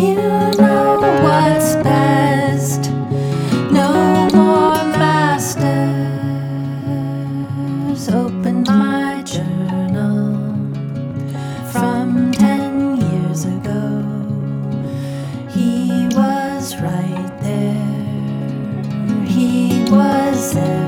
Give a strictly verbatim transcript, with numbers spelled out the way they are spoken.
You know what's best. No more masters. Opened my journal from ten years ago. He was right there. He was there.